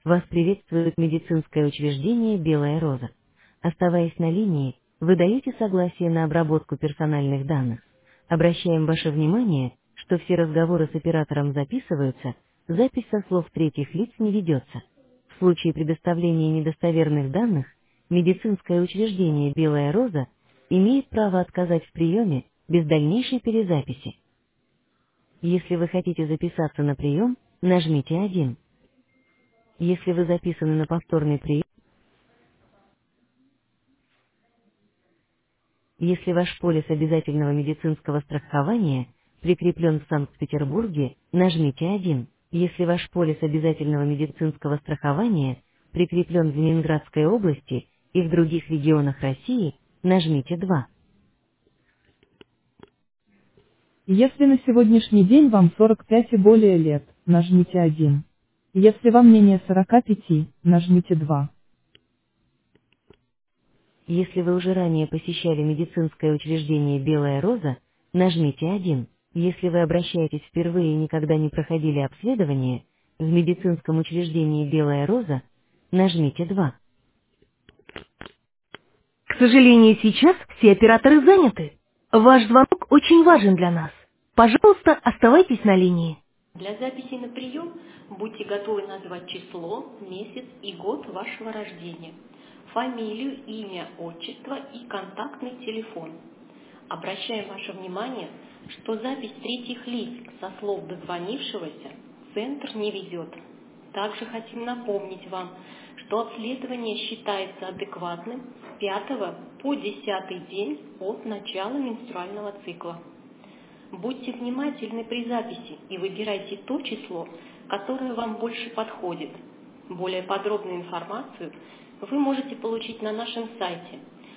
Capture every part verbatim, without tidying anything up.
Вас приветствует медицинское учреждение «Белая роза». Оставаясь на линии, вы даете согласие на обработку персональных данных. Обращаем ваше внимание, что все разговоры с оператором записываются, запись со слов третьих лиц не ведется. В случае предоставления недостоверных данных, медицинское учреждение «Белая роза» имеет право отказать в приеме без дальнейшей перезаписи. Если вы хотите записаться на прием, нажмите один. Если вы записаны на повторный прием, если ваш полис обязательного медицинского страхования прикреплен в Санкт-Петербурге, нажмите один. Если ваш полис обязательного медицинского страхования прикреплен в Ленинградской области и в других регионах России, нажмите два. Если на сегодняшний день вам сорок пять и более лет, нажмите один. Если вам менее сорока пяти, нажмите два. Если вы уже ранее посещали медицинское учреждение «Белая роза», нажмите один. Если вы обращаетесь впервые и никогда не проходили обследование, в медицинском учреждении «Белая роза», нажмите два. К сожалению, сейчас все операторы заняты. Ваш звонок очень важен для нас. Пожалуйста, оставайтесь на линии. Для записи на прием будьте готовы назвать число, месяц и год вашего рождения, фамилию, имя, отчество и контактный телефон. Обращаем ваше внимание, что запись третьих лиц со слов дозвонившегося центр не ведет. Также хотим напомнить вам, что обследование считается адекватным с пятого по десятый день от начала менструального цикла. Будьте внимательны при записи и выбирайте то число, которое вам больше подходит. Более подробную информацию вы можете получить на нашем сайте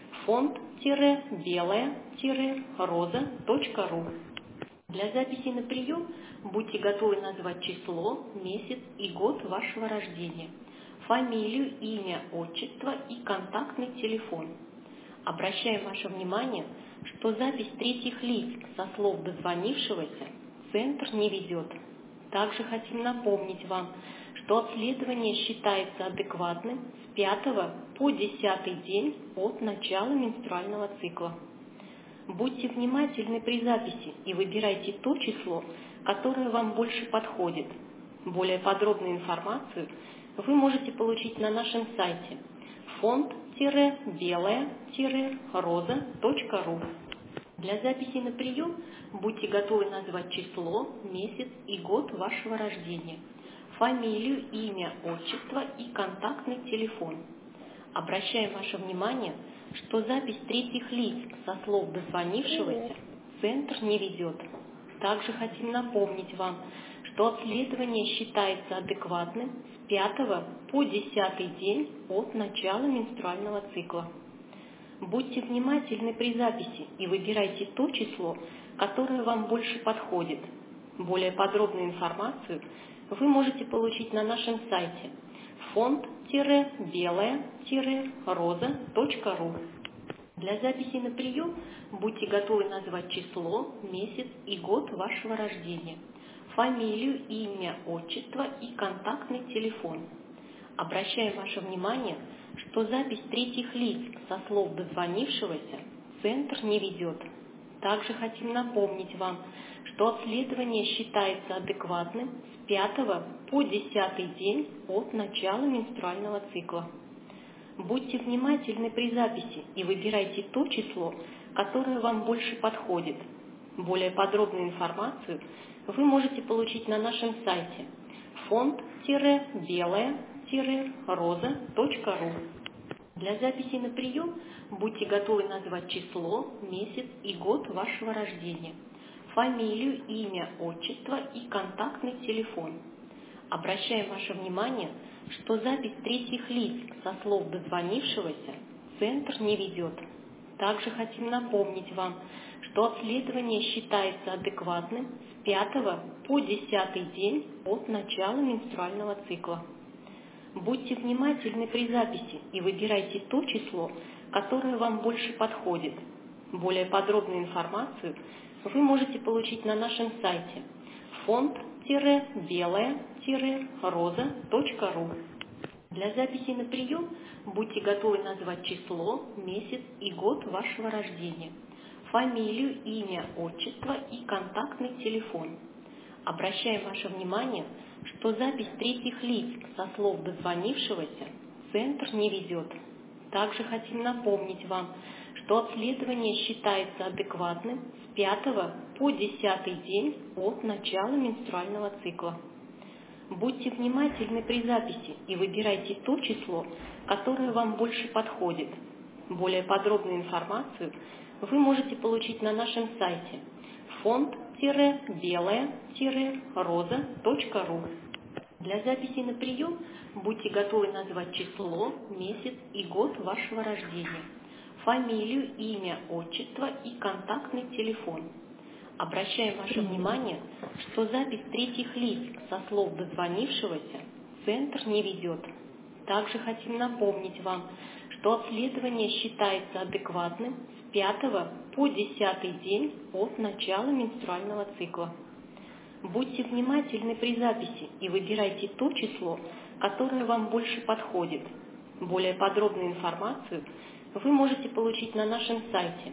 фонд-белая-роза точка ру. Для записи на прием будьте готовы назвать число, месяц и год вашего рождения, фамилию, имя, отчество и контактный телефон. Обращаем ваше внимание, что запись третьих лиц со слов дозвонившегося центр не ведет. Также хотим напомнить вам, что обследование считается адекватным с пятого по десятый день от начала менструального цикла. Будьте внимательны при записи и выбирайте то число, которое вам больше подходит. Более подробную информацию вы можете получить на нашем сайте фонд-белая-роза точка ру. Для записи на прием будьте готовы назвать число, месяц и год вашего рождения, фамилию, имя, отчество и контактный телефон. Обращаем ваше внимание, что запись третьих лиц со слов дозвонившегося центр не ведет. Также хотим напомнить вам, что обследование считается адекватным с пятого по десятый день от начала менструального цикла. Будьте внимательны при записи и выбирайте то число, которое вам больше подходит. Более подробную информацию вы можете получить на нашем сайте фонд-белая-роза точка ру. Для записи на прием будьте готовы назвать число, месяц и год вашего рождения, фамилию, имя, отчество и контактный телефон. Обращаем ваше внимание, что запись третьих лиц со слов дозвонившегося центр не ведет. Также хотим напомнить вам, что обследование считается адекватным с пятого по десятый день от начала менструального цикла. Будьте внимательны при записи и выбирайте то число, которое вам больше подходит. Более подробную информацию вы можете получить на нашем сайте фонд-белая-роза точка ру. Для записи на прием будьте готовы назвать число, месяц и год вашего рождения, фамилию, имя, отчество и контактный телефон. Обращаем ваше внимание, что запись третьих лиц со слов дозвонившегося центр не ведет. Также хотим напомнить вам, что обследование считается адекватным с пятого по десятый день от начала менструального цикла. Будьте внимательны при записи и выбирайте то число, которое вам больше подходит. Более подробную информацию вы можете получить на нашем сайте фонд-белая-роза точка ру. Для записи на прием будьте готовы назвать число, месяц и год вашего рождения, фамилию, имя, отчество и контактный телефон. Обращаем ваше внимание, что запись третьих лиц со слов дозвонившегося центр не ведет. Также хотим напомнить вам, что обследование считается адекватным с пятого по десятый день от начала менструального цикла. Будьте внимательны при записи и выбирайте то число, которое вам больше подходит. Более подробную информацию вы можете получить на нашем сайте фонд-белая-роза точка ру. Для записи на прием будьте готовы назвать число, месяц и год вашего рождения, фамилию, имя, отчество и контактный телефон. Обращаем ваше внимание, что запись третьих лиц со слов дозвонившегося центр не ведет. Также хотим напомнить вам, что обследование считается адекватным с пятого по десятый день от начала менструального цикла. Будьте внимательны при записи и выбирайте то число, которое вам больше подходит. Более подробную информацию вы можете получить на нашем сайте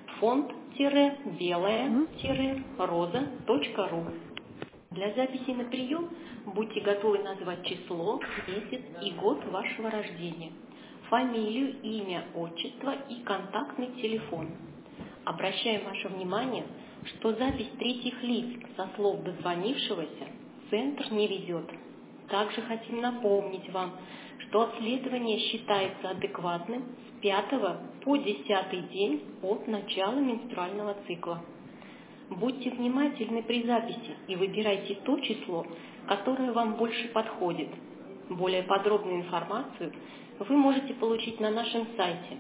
фонд-белая-роза точка ру. Для записи на прием будьте готовы назвать число, месяц и год вашего рождения, фамилию, имя, отчество и контактный телефон. Обращаем ваше внимание, что запись третьих лиц со слов дозвонившегося центр не ведет. Также хотим напомнить вам, что обследование считается адекватным с пятого по десятый день от начала менструального цикла. Будьте внимательны при записи и выбирайте то число, которое вам больше подходит. Более подробную информацию вы можете получить на нашем сайте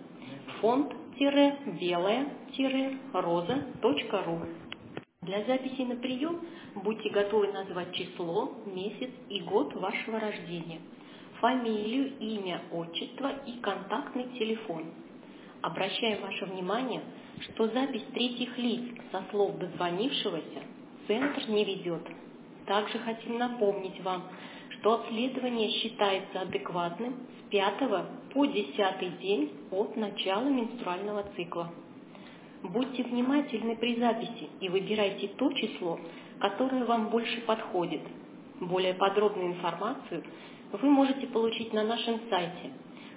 фонд-белая-роза точка ру. Для записи на прием будьте готовы назвать число, месяц и год вашего рождения, фамилию, имя, отчество и контактный телефон. Обращаем ваше внимание, что запись третьих лиц со слов дозвонившегося центр не ведет. Также хотим напомнить вам, что обследование считается адекватным с пятого по десятый день от начала менструального цикла. Будьте внимательны при записи и выбирайте то число, которое вам больше подходит. Более подробную информацию вы можете получить на нашем сайте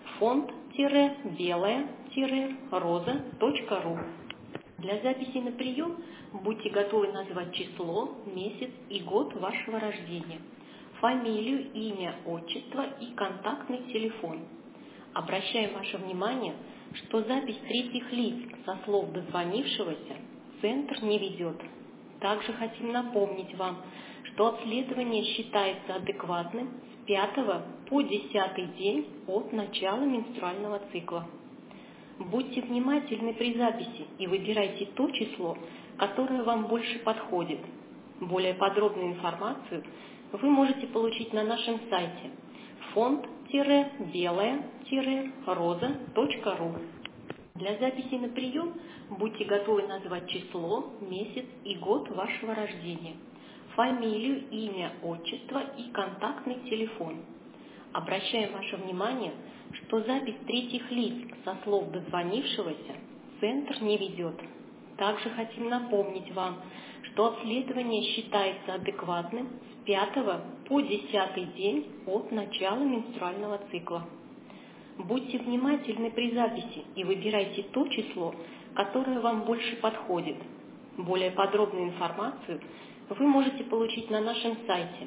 фонд-белая-роза точка ру. Для записи на прием будьте готовы назвать число, месяц и год вашего рождения, фамилию, имя, отчество и контактный телефон. Обращаем ваше внимание, что запись третьих лиц со слов дозвонившегося центр не ведет. Также хотим напомнить вам, что обследование считается адекватным с пятого по десятый день от начала менструального цикла. Будьте внимательны при записи и выбирайте то число, которое вам больше подходит. Более подробную информацию вы можете получить на нашем сайте фонд-белая-роза точка ру. Для записи на прием будьте готовы назвать число, месяц и год вашего рождения, фамилию, имя, отчество и контактный телефон. Обращаем ваше внимание, что запись третьих лиц со слов дозвонившегося центр не ведет. Также хотим напомнить вам, что обследование считается адекватным с пятого по десятый день от начала менструального цикла. Будьте внимательны при записи и выбирайте то число, которое вам больше подходит. Более подробную информацию вы можете получить на нашем сайте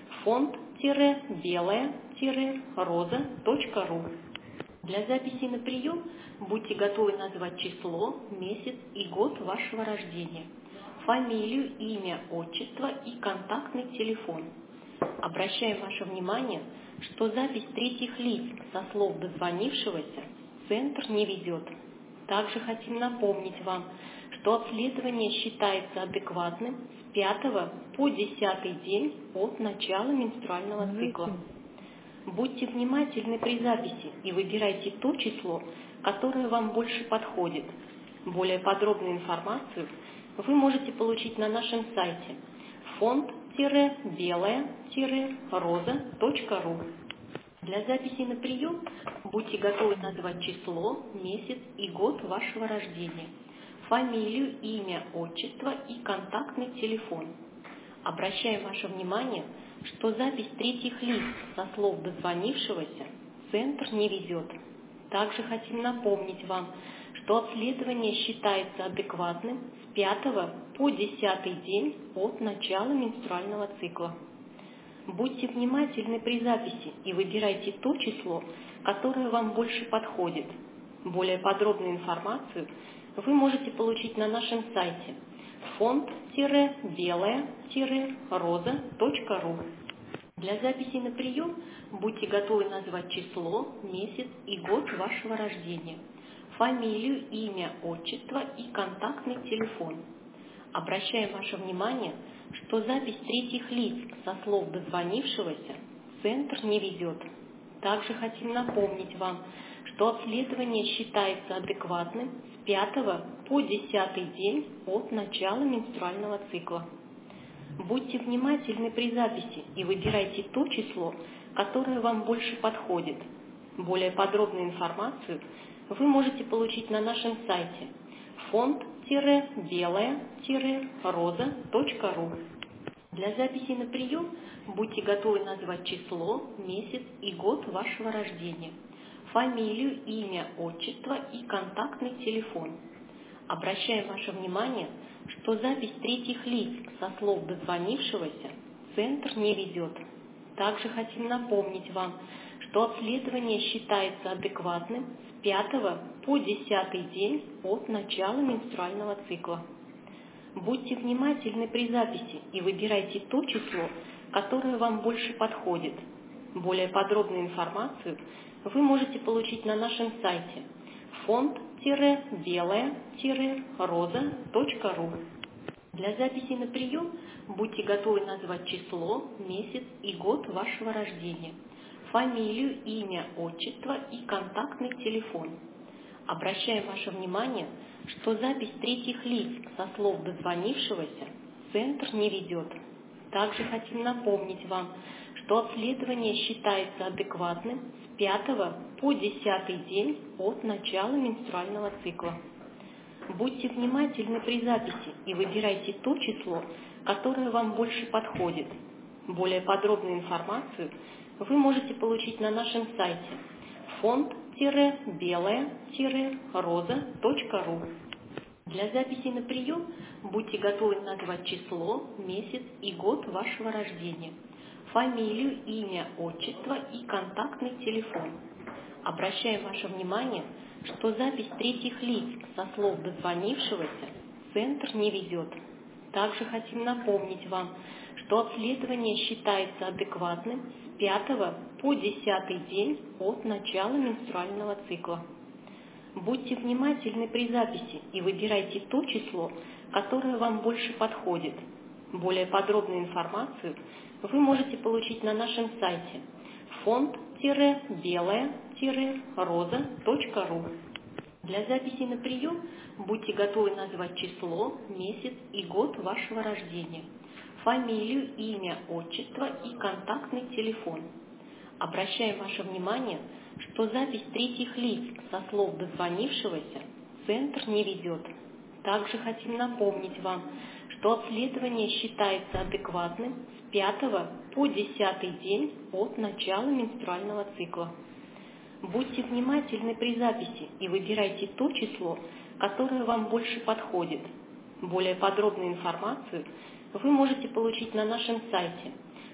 фонд-белая-роза точка ру. Для записи на прием будьте готовы назвать число, месяц и год вашего рождения, фамилию, имя, отчество и контактный телефон. Обращаем ваше внимание, что запись третьих лиц со слов дозвонившегося центр не ведет. Также хотим напомнить вам, что обследование считается адекватным с пятого по десятый день от начала менструального цикла. Будьте внимательны при записи и выбирайте то число, которое вам больше подходит. Более подробную информацию вы можете получить на нашем сайте фонд-белая-роза точка ру. Для записи на прием будьте готовы назвать число, месяц и год вашего рождения, фамилию, имя, отчество и контактный телефон. Обращаем ваше внимание, что запись третьих лиц со слов дозвонившегося Центр не ведет. Также хотим напомнить вам, что обследование считается адекватным с пятого по десятый день от начала менструального цикла. Будьте внимательны при записи и выбирайте то число, которое вам больше подходит. Более подробную информацию вы можете получить на нашем сайте фонд-белая-роза точка ру. Для записи на прием будьте готовы назвать число, месяц и год вашего рождения, фамилию, имя, отчество и контактный телефон. Обращаем ваше внимание, что запись третьих лиц со слов дозвонившегося Центр не ведет. Также хотим напомнить вам, что обследование считается адекватным с пятого по десятый день от начала менструального цикла. Будьте внимательны при записи и выбирайте то число, которое вам больше подходит. Более подробную информацию вы можете получить на нашем сайте фонд-белая-роза точка ру. Для записи на прием будьте готовы назвать число, месяц и год вашего рождения, фамилию, имя, отчество и контактный телефон. Обращаем ваше внимание, что запись третьих лиц со слов дозвонившегося Центр не ведет. Также хотим напомнить вам, что обследование считается адекватным с пятого по десятый день от начала менструального цикла. Будьте внимательны при записи и выбирайте то число, которое вам больше подходит. Более подробную информацию вы можете получить на нашем сайте фонд-белая-роза точка ру. Для записи на прием будьте готовы назвать число, месяц и год вашего рождения, фамилию, имя, отчество и контактный телефон. Обращаем ваше внимание, что запись третьих лиц со слов дозвонившегося Центр не ведет. Также хотим напомнить вам, что обследование считается адекватным с пятого по десятый день от начала менструального цикла. Будьте внимательны при записи и выбирайте то число, которое вам больше подходит. Более подробную информацию вы можете получить на нашем сайте фонд-белая-роза точка ру. Для записи на прием будьте готовы назвать число, месяц и год вашего рождения, фамилию, имя, отчество и контактный телефон. Обращаем ваше внимание, что запись третьих лиц со слов дозвонившегося Центр не ведет. Также хотим напомнить вам, что обследование считается адекватным с пятого по десятый день от начала менструального цикла. Будьте внимательны при записи и выбирайте то число, которое вам больше подходит. Более подробную информацию вы можете получить на нашем сайте фонд-белая-роза точка ру. Для записи на прием будьте готовы назвать число, месяц и год вашего рождения, фамилию, имя, отчество и контактный телефон. Обращаем ваше внимание, что запись третьих лиц со слов дозвонившегося Центр не ведет. Также хотим напомнить вам, что обследование считается адекватным с пятого по десятый день от начала менструального цикла. Будьте внимательны при записи и выбирайте то число, которое вам больше подходит. Более подробную информацию вы можете получить на нашем сайте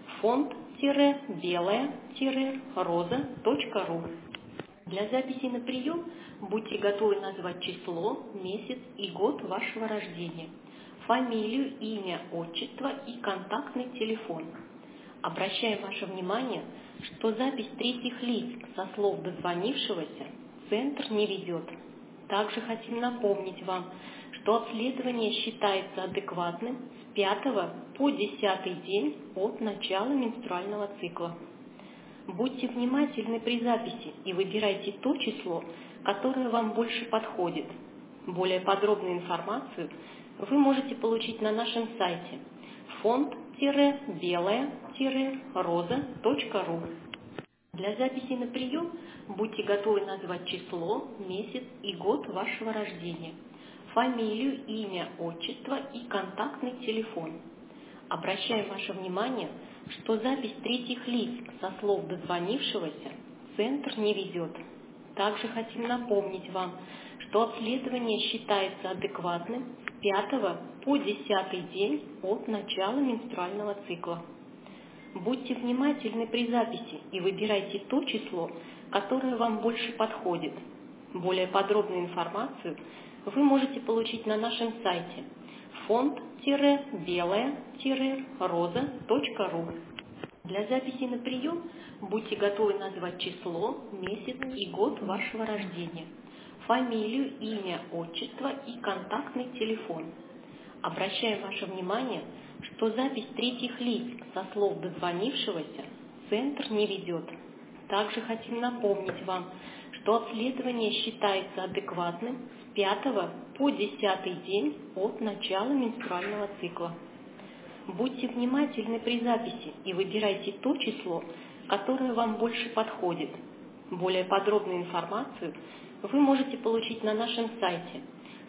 фонд-белая-роза точка ру. Для записи на прием будьте готовы назвать число, месяц и год вашего рождения, фамилию, имя, отчество и контактный телефон. Обращаем ваше внимание, что запись третьих лиц со слов дозвонившегося Центр не ведет. Также хотим напомнить вам, что обследование считается адекватным с пятого по десятый день от начала менструального цикла. Будьте внимательны при записи и выбирайте то число, которое вам больше подходит. Более подробную информацию вы можете получить на нашем сайте фонд-белая-роза точка ру. Для записи на прием будьте готовы назвать число, месяц и год вашего рождения, фамилию, имя, отчество и контактный телефон. Обращаем ваше внимание, что запись третьих лиц со слов дозвонившегося Центр не ведет. Также хотим напомнить вам, что обследование считается адекватным с пятого по десятый день от начала менструального цикла. Будьте внимательны при записи и выбирайте то число, которое вам больше подходит. Более подробную информацию вы можете получить на нашем сайте фонд-белая-роза точка ру. Для записи на прием будьте готовы назвать число, месяц и год вашего рождения, фамилию, имя, отчество и контактный телефон. Обращаем ваше внимание, что запись третьих лиц со слов дозвонившегося Центр не ведет. Также хотим напомнить вам, что обследование считается адекватным с пятого по десятый день от начала менструального цикла. Будьте внимательны при записи и выбирайте то число, которое вам больше подходит. Более подробную информацию вы можете получить на нашем сайте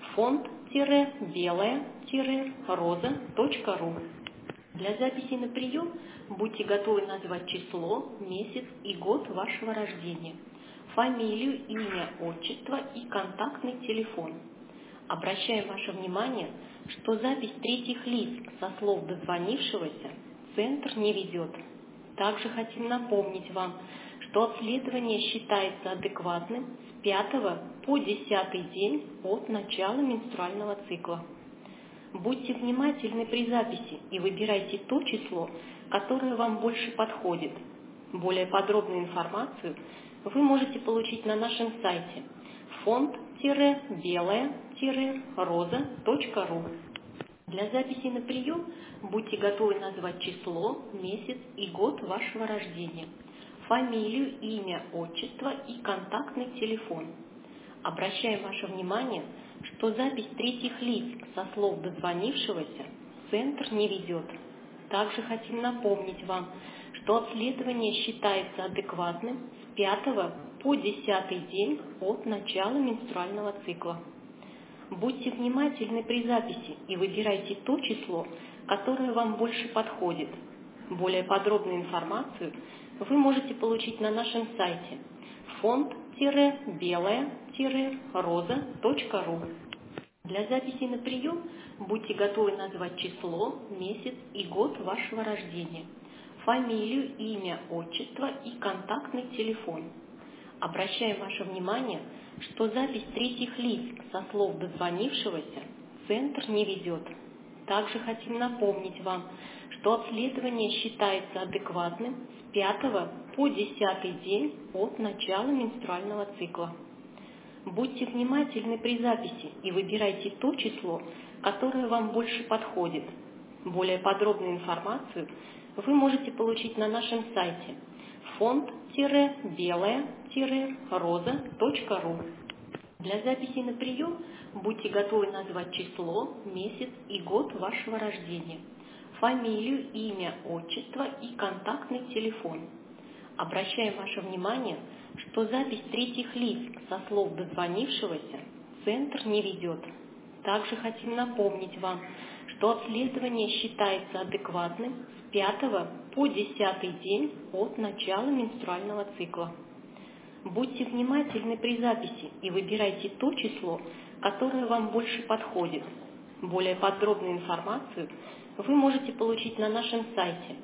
фонд-белая-роза точка ру. Для записи на прием будьте готовы назвать число, месяц и год вашего рождения, фамилию, имя, отчество и контактный телефон. Обращаем ваше внимание, что запись третьих лиц со слов дозвонившегося Центр не ведет. Также хотим напомнить вам, что обследование считается адекватным с пятого по десятый день от начала менструального цикла. Будьте внимательны при записи и выбирайте то число, которое вам больше подходит. Более подробную информацию вы можете получить на нашем сайте фонд-белая-роза точка ру. Для записи на прием будьте готовы назвать число, месяц и год вашего рождения, фамилию, имя, отчество и контактный телефон. Обращаем ваше внимание, что запись третьих лиц со слов дозвонившегося Центр не ведет. Также хотим напомнить вам, что обследование считается адекватным с пятого по десятый день от начала менструального цикла. Будьте внимательны при записи и выбирайте то число, которое вам больше подходит. Более подробную информацию вы можете получить на нашем сайте фонд-белая-роза точка ру. Для записи на прием будьте готовы назвать число, месяц и год вашего рождения, фамилию, имя, отчество и контактный телефон. Обращаем ваше внимание, что запись третьих лиц со слов дозвонившегося Центр не ведет. Также хотим напомнить вам, что обследование считается адекватным с пятого по десятый день от начала менструального цикла. Будьте внимательны при записи и выбирайте то число, которое вам больше подходит. Более подробную информацию вы можете получить на нашем сайте фонд-белая-роза точка ру. Для записи на прием будьте готовы назвать число, месяц и год вашего рождения, фамилию, имя, отчество и контактный телефон. Обращаем ваше внимание, что запись третьих лиц со слов дозвонившегося Центр не ведет. Также хотим напомнить вам, что обследование считается адекватным с пятого по десятый день от начала менструального цикла. Будьте внимательны при записи и выбирайте то число, которое вам больше подходит. Более подробную информацию вы можете получить на нашем сайте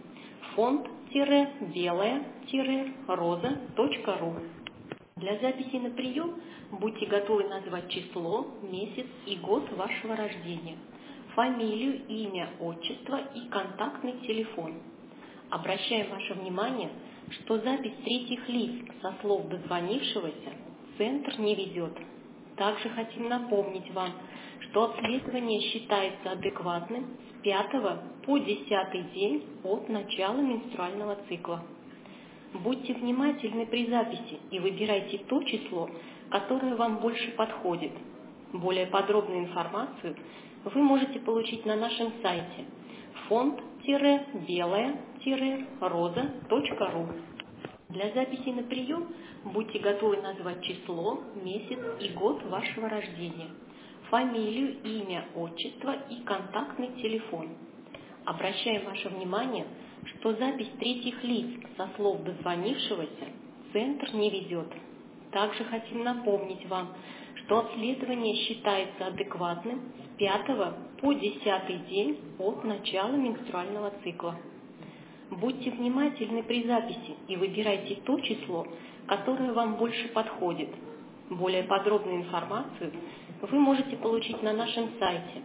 фонд-белая-роза точка ру. Для записи на прием будьте готовы назвать число, месяц и год вашего рождения, фамилию, имя, отчество и контактный телефон. Обращаем ваше внимание, что запись третьих лиц со слов дозвонившегося Центр не ведет. Также хотим напомнить вам, что обследование считается адекватным с пятого по десятый день от начала менструального цикла. Будьте внимательны при записи и выбирайте то число, которое вам больше подходит. Более подробную информацию вы можете получить на нашем сайте фонд-белая-роза точка ру. Для записи на прием будьте готовы назвать число, месяц и год вашего рождения, фамилию, имя, отчество и контактный телефон. Обращаем ваше внимание, что запись третьих лиц со слов дозвонившегося Центр не ведет. Также хотим напомнить вам, что обследование считается адекватным с пятого по десятый день от начала менструального цикла. Будьте внимательны при записи и выбирайте то число, которое вам больше подходит. Более подробную информацию вы можете получить на нашем сайте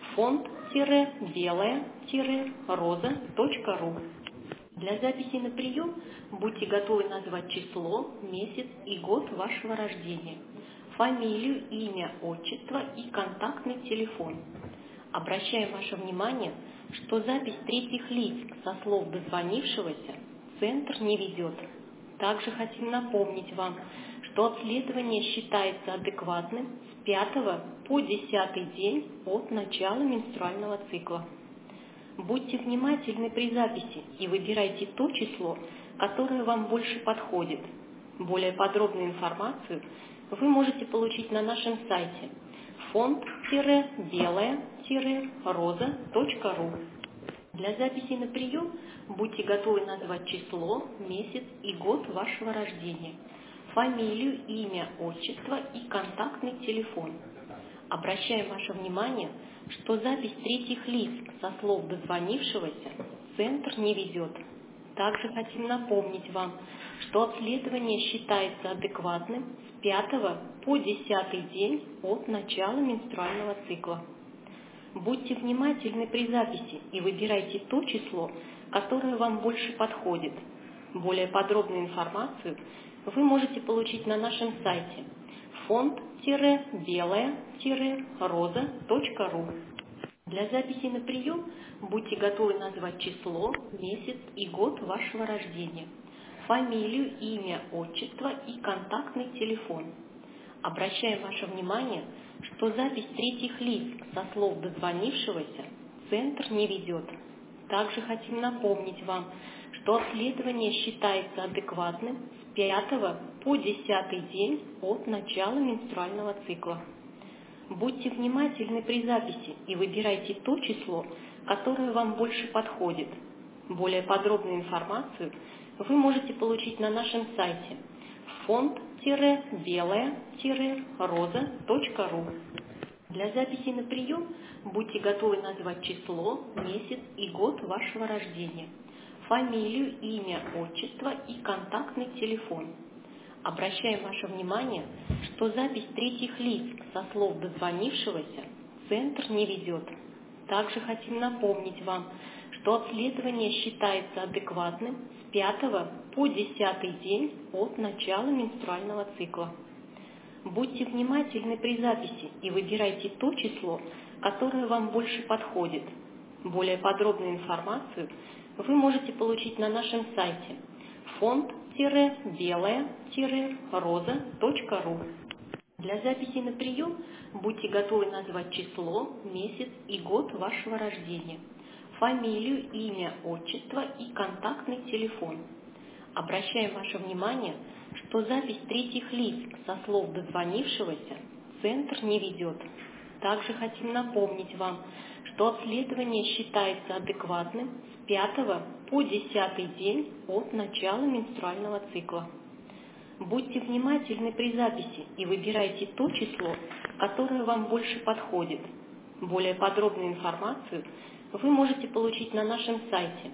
фонд-белая-роза точка ру. Для записи на прием будьте готовы назвать число, месяц и год вашего рождения, фамилию, имя, отчество и контактный телефон. Обращаем ваше внимание, что запись третьих лиц со слов дозвонившегося Центр не ведет. Также хотим напомнить вам, что обследование считается адекватным с пятого по десятый день от начала менструального цикла. Будьте внимательны при записи и выбирайте то число, которое вам больше подходит. Более подробную информацию вы можете получить на нашем сайте фонд-белая-роза точка ру. Для записи на прием будьте готовы назвать число, месяц и год вашего рождения, фамилию, имя, отчество и контактный телефон. Обращаем ваше внимание, что запись третьих лиц со слов дозвонившегося Центр не ведет. Также хотим напомнить вам, что обследование считается адекватным с пятого по десятый день от начала менструального цикла. Будьте внимательны при записи и выбирайте то число, которое вам больше подходит. Более подробную информацию вы можете получить на нашем сайте фонд-белая-роза точка ру. Для записи на прием будьте готовы назвать число, месяц и год вашего рождения, фамилию, имя, отчество и контактный телефон. Обращаем ваше внимание, что запись третьих лиц со слов дозвонившегося Центр не ведет. Также хотим напомнить вам, что обследование считается адекватным с пятого по десятый день от начала менструального цикла. Будьте внимательны при записи и выбирайте то число, которое вам больше подходит. Более подробную информацию вы можете получить на нашем сайте фонд-белая-роза точка ру. Для записи на прием будьте готовы назвать число, месяц и год вашего рождения, фамилию, имя, отчество и контактный телефон. Обращаем ваше внимание, что запись третьих лиц со слов дозвонившегося Центр не ведет. Также хотим напомнить вам, что обследование считается адекватным с пятого по десятый день от начала менструального цикла. Будьте внимательны при записи и выбирайте то число, которое вам больше подходит. Более подробную информацию вы можете получить на нашем сайте фонд-белая-роза точка ру. Для записи на прием будьте готовы назвать число, месяц и год вашего рождения, фамилию, имя, отчество и контактный телефон. Обращаем ваше внимание, что запись третьих лиц со слов дозвонившегося Центр не ведет. Также хотим напомнить вам, что обследование считается адекватным с пятого по десятый день от начала менструального цикла. Будьте внимательны при записи и выбирайте то число, которое вам больше подходит. Более подробную информацию вы можете получить на нашем сайте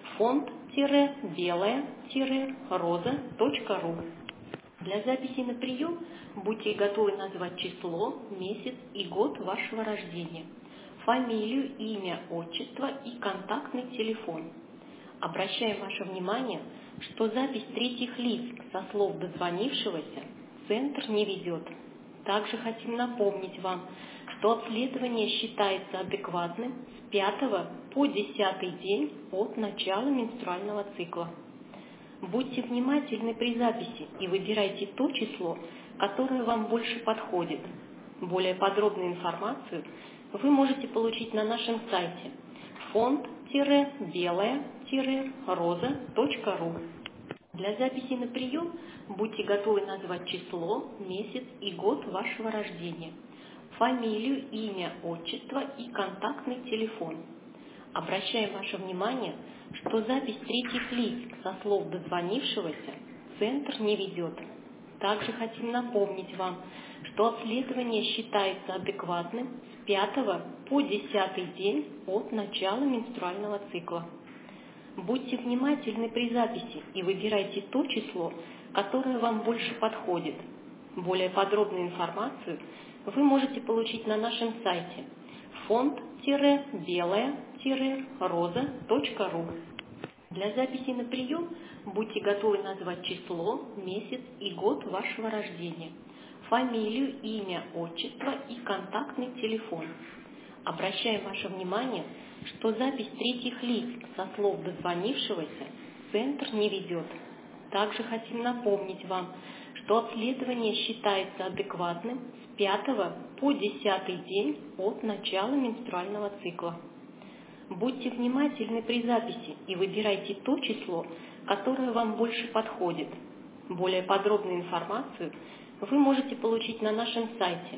фонд-белая-роза точка ру. Для записи на прием будьте готовы назвать число, месяц и год вашего рождения, фамилию, имя, отчество и контактный телефон. Обращаем ваше внимание, что запись третьих лиц со слов дозвонившегося Центр не ведет. Также хотим напомнить вам, что обследование считается адекватным с пятого по десятый день от начала менструального цикла. Будьте внимательны при записи и выбирайте то число, которое вам больше подходит. Более подробную информацию вы можете получить на нашем сайте фонд-белая-роза точка ру. Для записи на прием будьте готовы назвать число, месяц и год вашего рождения, фамилию, имя, отчество и контактный телефон. Обращаем ваше внимание, что запись третьих лиц со слов дозвонившегося Центр не ведет. Также хотим напомнить вам, что обследование считается адекватным с пятого по десятый день от начала менструального цикла. Будьте внимательны при записи и выбирайте то число, которое вам больше подходит. Более подробную информацию вы можете получить на нашем сайте фонд-белая-роза точка ру. Для записи на прием будьте готовы назвать число, месяц и год вашего рождения, фамилию, имя, отчество и контактный телефон. Обращаем ваше внимание, что запись третьих лиц со слов дозвонившегося Центр не ведет. Также хотим напомнить вам, что обследование считается адекватным с пятого по десятый день от начала менструального цикла. Будьте внимательны при записи и выбирайте то число, которое вам больше подходит. Более подробную информацию вы можете получить на нашем сайте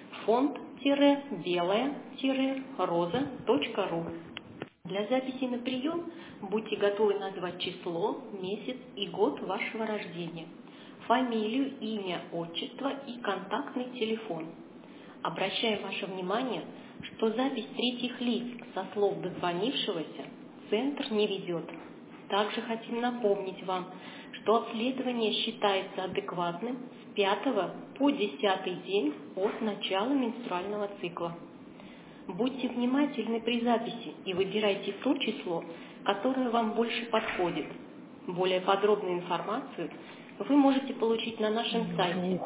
фонд-белая-роза точка ру. Для записи на прием будьте готовы назвать число, месяц и год вашего рождения, фамилию, имя, отчество и контактный телефон. Обращаем ваше внимание, что запись третьих лиц со слов дозвонившегося Центр не ведет. Также хотим напомнить вам, что обследование считается адекватным с пятого по десятый день от начала менструального цикла. Будьте внимательны при записи и выбирайте то число, которое вам больше подходит. Более подробную информацию вы можете получить на нашем сайте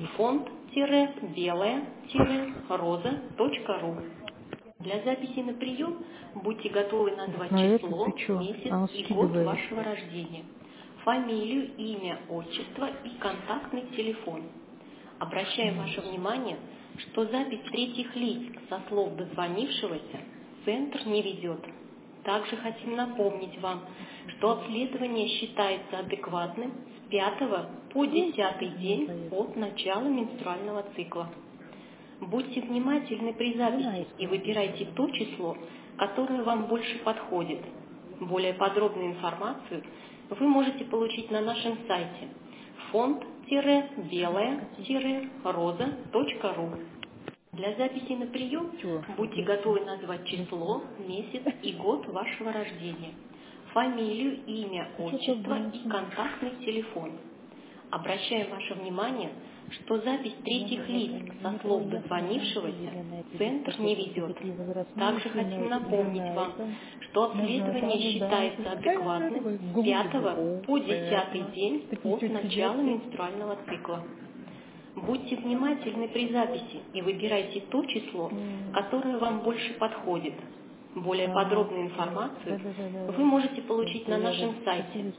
фонд-белая-роза точка ру. Для записи на прием будьте готовы назвать На число, это ты чё? месяц А он и год скидывает. вашего рождения, фамилию, имя, отчество и контактный телефон. Обращаем ваше внимание, что запись третьих лиц со слов дозвонившегося Центр не ведет. Также хотим напомнить вам, что обследование считается адекватным с пятого по десятый день от начала менструального цикла. Будьте внимательны при записи и выбирайте то число, которое вам больше подходит. Более подробную информацию вы можете получить на нашем сайте фонд-белая-роза точка ру. Для записи на прием будьте готовы назвать число, месяц и год вашего рождения, фамилию, имя, отчество и контактный телефон. Обращаем ваше внимание, что запись третьих лиц со слов дозвонившегося Центр не ведет. Также хотим напомнить вам, что обследование считается адекватным с пятого по десятый день от начала менструального цикла. Будьте внимательны при записи и выбирайте то число, которое вам больше подходит. Более подробную информацию вы можете получить на нашем сайте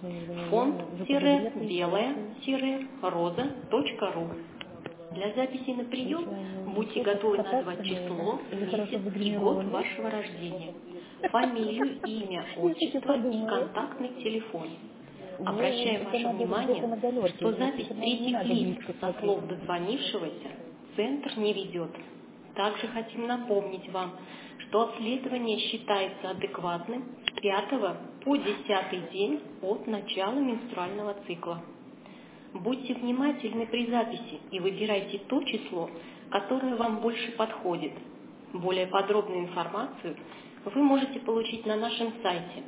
фонд-белая-роза точка ру. Для записи на прием будьте готовы назвать число, месяц и год вашего рождения, фамилию, имя, отчество и контактный телефон. Обращаем ваше внимание, что запись третьих лиц со слов дозвонившегося Центр не ведет. Также хотим напомнить вам, что обследование считается адекватным с пятого по десятый день от начала менструального цикла. Будьте внимательны при записи и выбирайте то число, которое вам больше подходит. Более подробную информацию вы можете получить на нашем сайте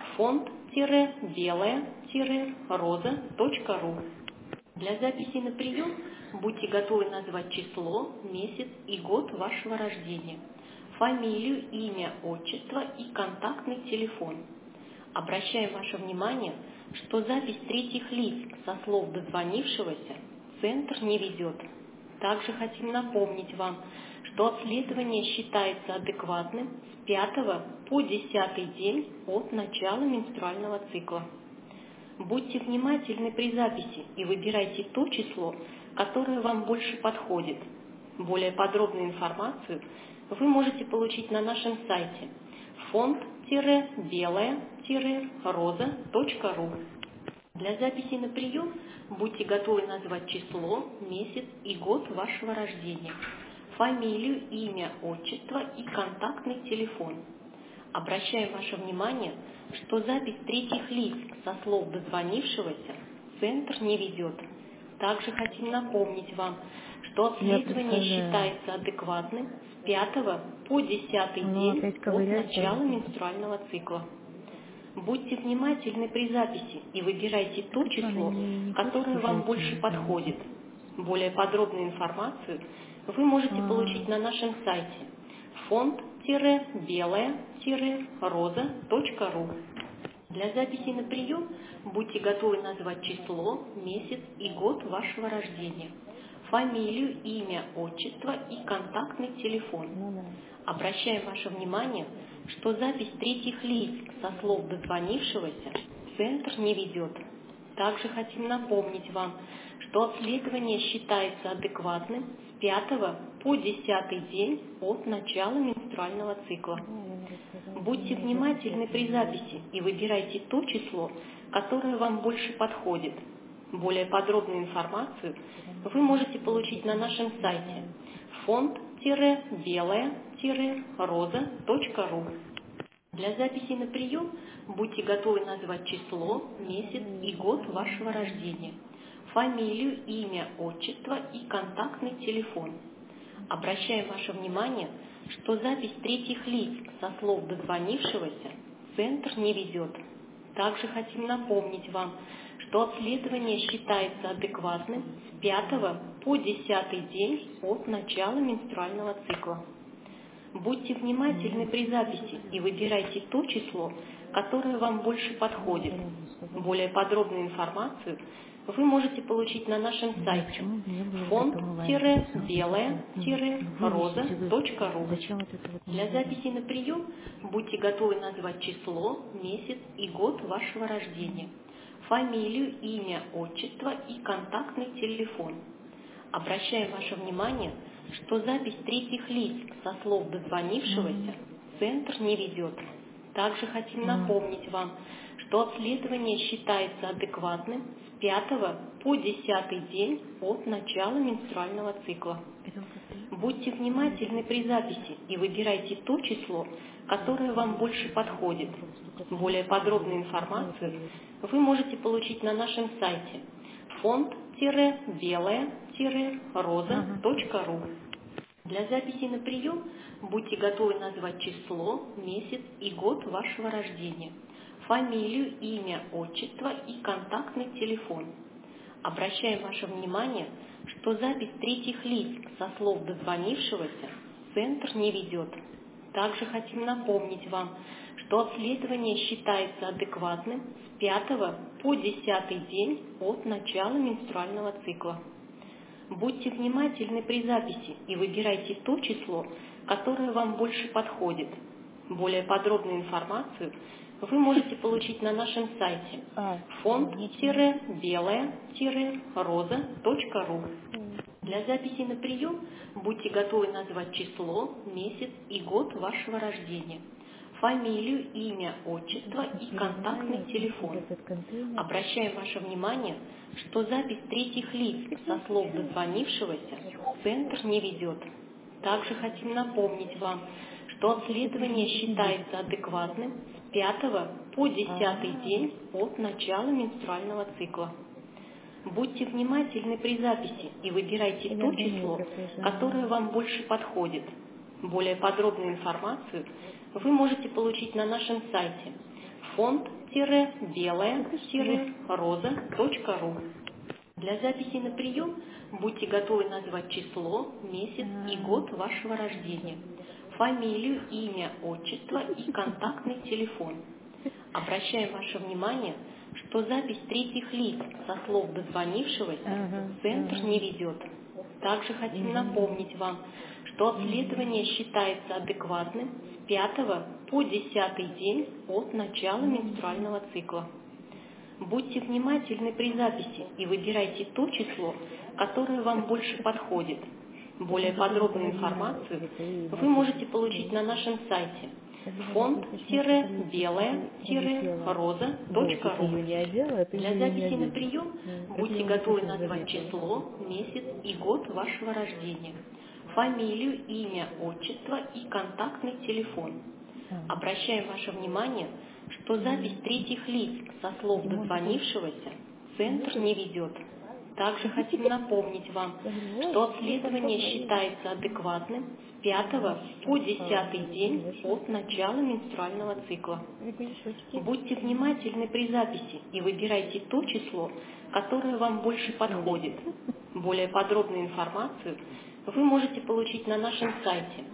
фонд-белая-роза точка ру. Для записи на прием будьте готовы назвать число, месяц и год вашего рождения, фамилию, имя, отчество и контактный телефон. Обращаем ваше внимание, что запись третьих лиц со слов дозвонившегося Центр не ведет. Также хотим напомнить вам, что обследование считается адекватным с пятого по десятый день от начала менструального цикла. Будьте внимательны при записи и выбирайте то число, которое вам больше подходит. Более подробную информацию вы можете получить на нашем сайте фонд-белая-роза точка ру. Для записи на прием будьте готовы назвать число, месяц и год вашего рождения, фамилию, имя, отчество и контактный телефон. Обращаем ваше внимание, что запись третьих лиц со слов дозвонившегося Центр не ведет. Также хотим напомнить вам, что обследование считается адекватным с пятого по десятый Ну, день опять от ковыряется. начала менструального цикла. Будьте внимательны при записи и выбирайте то Она число, не- не которое хочет вам зайти, больше не подходит. Более подробную информацию вы можете А. получить на нашем сайте фонд-белая-роза точка ру. Для записи на прием будьте готовы назвать число, месяц и год вашего рождения, фамилию, имя, отчество и контактный телефон. Ну да. Обращаем ваше внимание, что запись третьих лиц со слов дозвонившегося Центр не ведет. Также хотим напомнить вам, что обследование считается адекватным с пятого по десятый день от начала менструального цикла. Будьте внимательны при записи и выбирайте то число, которое вам больше подходит. Более подробную информацию вы можете получить на нашем сайте фонд-белая-роза точка ру. Для записи на прием будьте готовы назвать число, месяц и год вашего рождения, фамилию, имя, отчество и контактный телефон. Обращаем ваше внимание, что запись третьих лиц со слов дозвонившегося Центр не ведет. Также хотим напомнить вам, что обследование считается адекватным с пятого по десятый день от начала менструального цикла. Будьте внимательны при записи и выбирайте то число, которое вам больше подходит. Более подробную информацию вы можете получить на нашем сайте фонд-белая-роза точка ру. Для записи на прием будьте готовы назвать число, месяц и год вашего рождения, фамилию, имя, отчество и контактный телефон. Обращаем ваше внимание, что запись третьих лиц со слов дозвонившегося Центр не ведет. Также хотим напомнить вам, что обследование считается адекватным с пятого по десятый день от начала менструального цикла. Будьте внимательны при записи и выбирайте то число, которое вам больше подходит. Более подробную информацию вы можете получить на нашем сайте фонд-белая-роза точка ру. Для записи на прием будьте готовы назвать число, месяц и год вашего рождения, фамилию, имя, отчество и контактный телефон. Обращаем ваше внимание, что запись третьих лиц со слов дозвонившегося Центр не ведет. Также хотим напомнить вам, что обследование считается адекватным с пятого по десятый день от начала менструального цикла. Будьте внимательны при записи и выбирайте то число, которое вам больше подходит. Более подробную информацию вы можете получить на нашем сайте фонд-белая-роза точка ру. Для записи на прием будьте готовы назвать число, месяц и год вашего рождения, фамилию, имя, отчество и контактный телефон. Обращаем ваше внимание, что запись третьих лиц со слов дозвонившегося Центр не ведет. Также хотим напомнить вам, что обследование считается адекватным с пятого по десятый день от начала менструального цикла. Будьте внимательны при записи и выбирайте то число, которое вам больше подходит. Более подробную информацию вы можете получить на нашем сайте фонд-белая-роза точка ру. Для записи на прием будьте готовы назвать число, месяц и год вашего рождения, фамилию, имя, отчество и контактный телефон. Обращаем ваше внимание, что запись третьих лиц со слов дозвонившегося Центр не ведет. Также хотим напомнить вам, что обследование считается адекватным с пятого по десятый день от начала менструального цикла. Будьте внимательны при записи и выбирайте то число, которое вам больше подходит. Более подробную информацию вы можете получить на нашем сайте фонд-белая-роза.ру. Для записи на прием будьте готовы назвать число, месяц и год вашего рождения, фамилию, имя, отчество и контактный телефон. Обращаем ваше внимание, что запись третьих лиц со слов дозвонившегося Центр не ведет. Также хотим напомнить вам, что обследование считается адекватным с пятого по десятый день от начала менструального цикла. Будьте внимательны при записи и выбирайте то число, которое вам больше подходит. Более подробную информацию вы можете получить на нашем сайте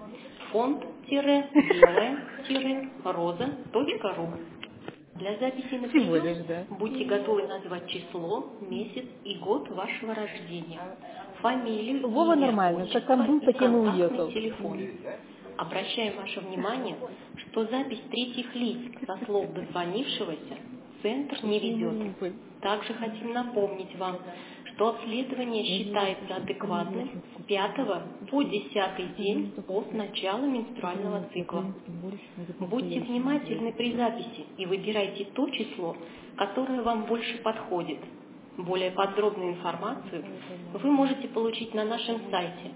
фонд-белая-роза.ру. Для записи на прием будьте готовы назвать число, месяц и год вашего рождения, фамилию, Вова имя, нормально, отчество как там был, и таким и контактный уехал. телефон. Обращаем ваше внимание, что запись третьих лиц со слов дозвонившегося Центр не ведет. Также хотим напомнить вам, что обследование считается адекватным с пятого по десятый день от начала менструального цикла. Будьте внимательны при записи и выбирайте то число, которое вам больше подходит. Более подробную информацию вы можете получить на нашем сайте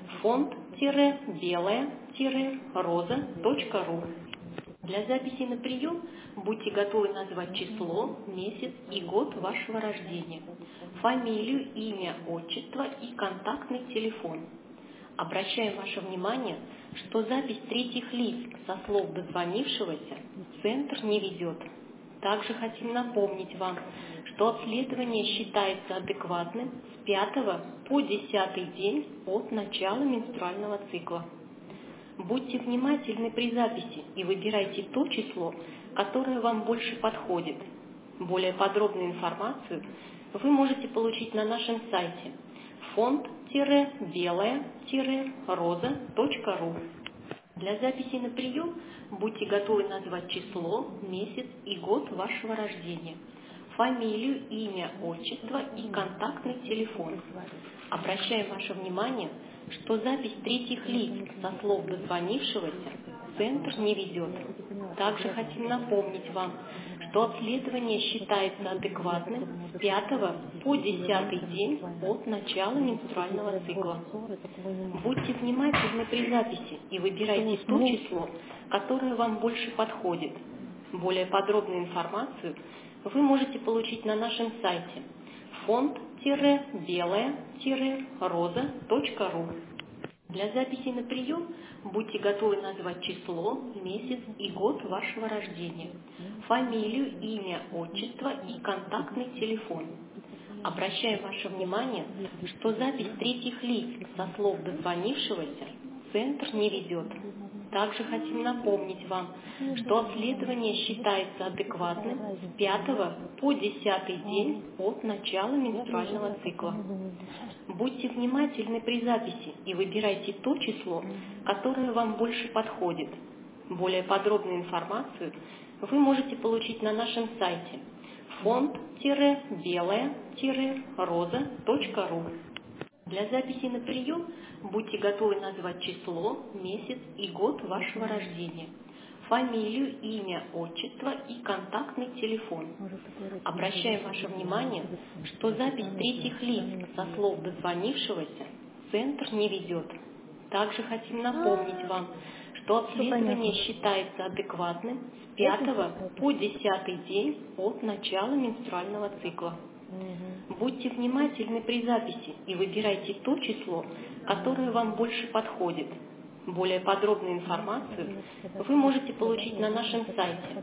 фонд-белая-роза.ру. Для записи на прием будьте готовы назвать число, месяц и год вашего рождения, фамилию, имя, отчество и контактный телефон. Обращаем ваше внимание, что запись третьих лиц со слов дозвонившегося Центр не ведет. Также хотим напомнить вам, что обследование считается адекватным с пятого по десятый день от начала менструального цикла. Будьте внимательны при записи и выбирайте то число, которое вам больше подходит. Более подробную информацию вы можете получить на нашем сайте фонд-белая-роза.ру. Для записи на прием будьте готовы назвать число, месяц и год вашего рождения, фамилию, имя, отчество и контактный телефон. Обращаем ваше внимание, что запись третьих лиц со слов дозвонившегося Центр не ведет. Также хотим напомнить вам, что обследование считается адекватным с пятого по десятый день от начала менструального цикла. Будьте внимательны при записи и выбирайте то число, которое вам больше подходит. Более подробную информацию вы можете получить на нашем сайте фонд-белая-роза.ру. Для записи на прием будьте готовы назвать число, месяц и год вашего рождения, фамилию, имя, отчество и контактный телефон. Обращаем ваше внимание, что запись третьих лиц со слов дозвонившегося Центр не ведет. Также хотим напомнить вам, что обследование считается адекватным с пятого по десятый день от начала менструального цикла. Будьте внимательны при записи и выбирайте то число, которое вам больше подходит. Более подробную информацию вы можете получить на нашем сайте фонд-белая-роза.ру. Для записи на прием будьте готовы назвать число, месяц и год вашего рождения, фамилию, имя, отчество и контактный телефон. Обращаем ваше внимание, что запись третьих лиц со слов дозвонившегося Центр не ведет. Также хотим напомнить вам, что обследование считается адекватным с пятого по десятый день от начала менструального цикла. Будьте внимательны при записи и выбирайте то число, которое вам больше подходит. Более подробную информацию вы можете получить на нашем сайте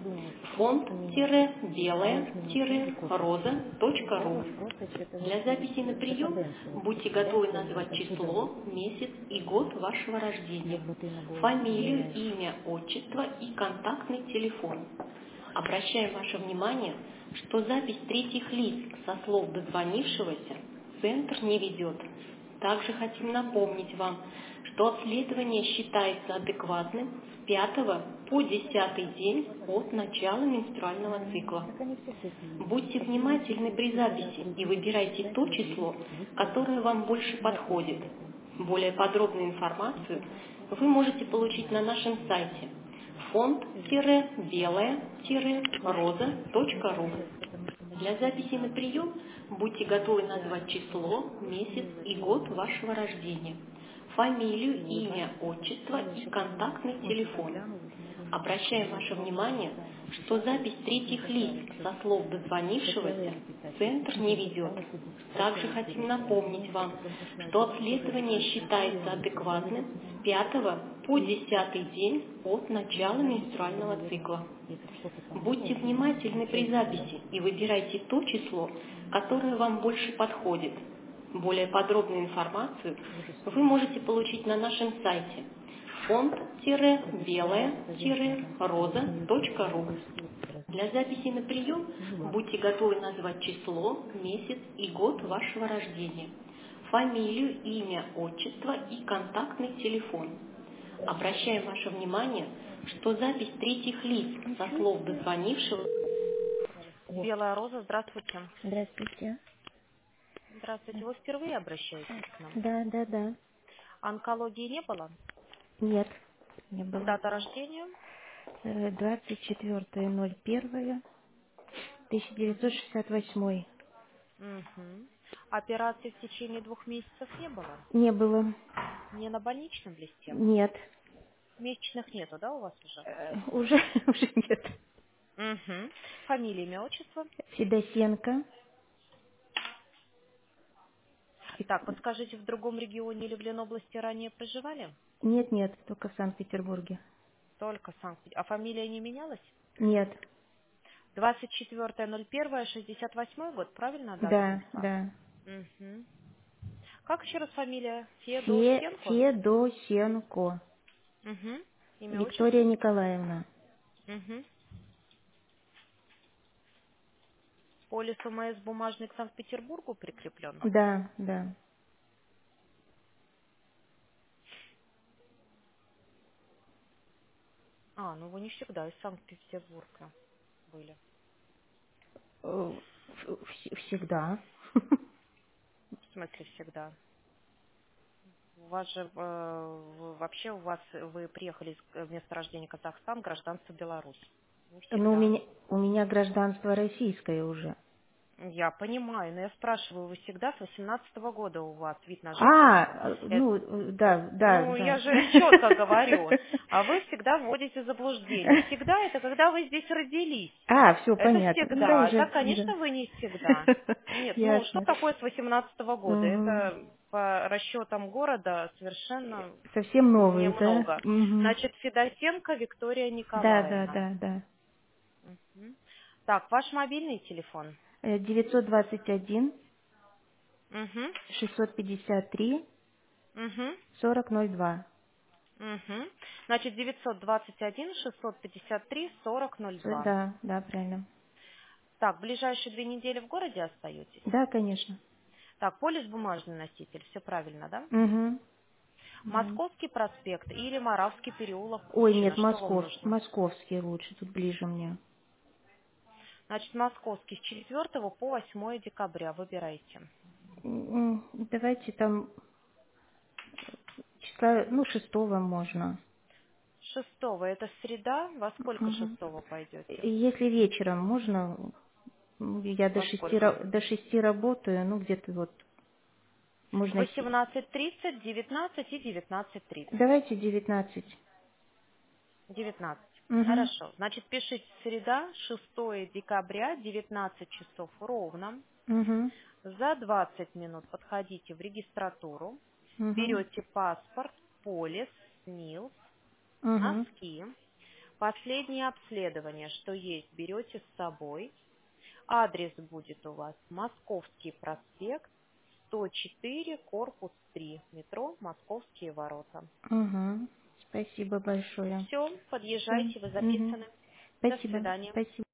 фонд-белая-роза.ру. Для записи на прием будьте готовы назвать число, месяц и год вашего рождения, фамилию, имя, отчество и контактный телефон. Обращаем ваше внимание, что запись третьих лиц со слов дозвонившегося Центр не ведет. Также хотим напомнить вам, что обследование считается адекватным с пятого по десятый день от начала менструального цикла. Будьте внимательны при записи и выбирайте то число, которое вам больше подходит. Более подробную информацию вы можете получить на нашем сайте фонд-белая-роза.ру. Для записи на прием будьте готовы назвать число, месяц и год вашего рождения, фамилию, имя, отчество и контактный телефон. Обращаем ваше внимание, что запись третьих лиц со слов дозвонившегося Центр не ведет. Также хотим напомнить вам, что обследование считается адекватным с пятого по десятый день от начала менструального цикла. Будьте внимательны при записи и выбирайте то число, которое вам больше подходит. Более подробную информацию вы можете получить на нашем сайте фонд-белая-роза.ру. Для записи на прием будьте готовы назвать число, месяц и год вашего рождения, фамилию, имя, отчество и контактный телефон. Обращаем ваше внимание, что запись третьих лиц со слов дозвонившего... Белая роза, здравствуйте. Здравствуйте. Здравствуйте. Вы впервые обращаетесь к нам? Да, да, да. Онкологии не было? Нет, не было. Дата рождения? двадцать четвёртое ноль первое тысяча девятьсот шестьдесят восемь. Угу. Операции в течение двух месяцев не было? Не было. Не на больничном листе? Нет. Месячных нету, да, у вас уже? Э, Уже, уже нет. Угу. Фамилия, имя, отчество? Федосенко. Так, подскажите, в другом регионе или в Ленобласти ранее проживали? Нет, нет, только в Санкт-Петербурге. Только Санкт-Петербург. А фамилия не менялась? Нет. двадцать четвёртое ноль первое шестьдесят восьмой год, правильно дата Да, записала? да. Угу. Как еще раз фамилия? Фе, Федосенко? Федосенко. Угу. Имя, Виктория отчество? Николаевна. Угу. Полис ОМС бумажный к Санкт-Петербургу прикреплен? Да, да. А, ну вы не всегда из Санкт-Петербурга были. Э, вс- Всегда. В смысле всегда? У вас же э, в- вообще у вас вы приехали из э, места рождения Казахстан, гражданство Беларусь. Не Но у всегда. меня, у меня гражданство российское уже. Я понимаю, но я спрашиваю, вы всегда с восемнадцатого года у вас вид на жительство? А, э, Это- ну, э, да, да, ну, я да. же четко говорю. А вы всегда вводите в заблуждение. Всегда это когда вы здесь родились. А, все Это понятно. Ну, да, всегда. уже, Так, конечно, вы не всегда. да. Нет, ну что Ясно. такое с восемнадцатого года? Мгм. Это по расчетам города совершенно Совсем новый, да? немного. Мгм. Значит, Федосенко Виктория Да, да, Николаевна. да, да. Мгм. Так, ваш мобильный телефон. Э, девятьсот двадцать один Угу. шестьсот пятьдесят три Угу. сорок ноль два. Угу. Значит, девятьсот двадцать один шестьсот пятьдесят три сорок ноль два. Да, да, правильно. Так, ближайшие две недели в городе остаетесь? Да, конечно. Так, полис бумажный носитель, все правильно, да? Угу. Да. Московский проспект или Моравский переулок Ой, Кучина, нет, что вам Москов, нужно? московский лучше, тут ближе мне. Значит, Московский с четвёртого по восьмое декабря, выбирайте. М, Давайте там числа, ну, шестого можно. Шестого, это среда, во сколько Мгм. шестого пойдете? Если вечером можно, ну, я до Во шести, сколько? ра- до шести работаю, ну, где-то вот, можно... се- восемнадцать тридцать, девятнадцать и девятнадцать тридцать. Давайте девятнадцать. девятнадцать. Угу. Хорошо. Значит, пишите среда, шестое декабря, девятнадцать часов ровно. Угу. За двадцать минут подходите в регистратуру, Угу. берете паспорт, полис, СНИЛС, Угу. носки, последнее обследование, что есть, берете с собой. Адрес будет у вас Московский проспект, сто четыре, корпус три, метро Московские ворота. Угу. Спасибо большое. Все, Всё. подъезжайте, вы Мгм. записаны. До Спасибо. свидания. Спасибо.